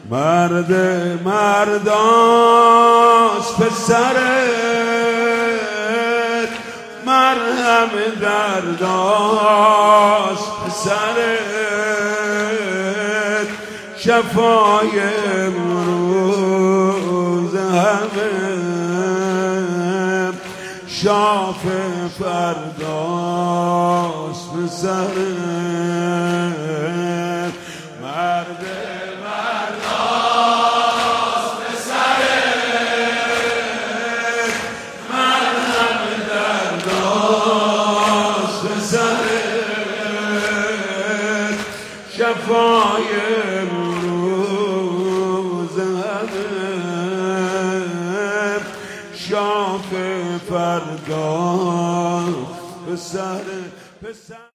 مرد مرداست پسرت، مرهم درداست پسرت، شفای امروز همه شاف فرداست پسرت. مرد مرداست پسرت، مرهم درداست پسرت، شفای امروز همه شاف فرداست پسرت.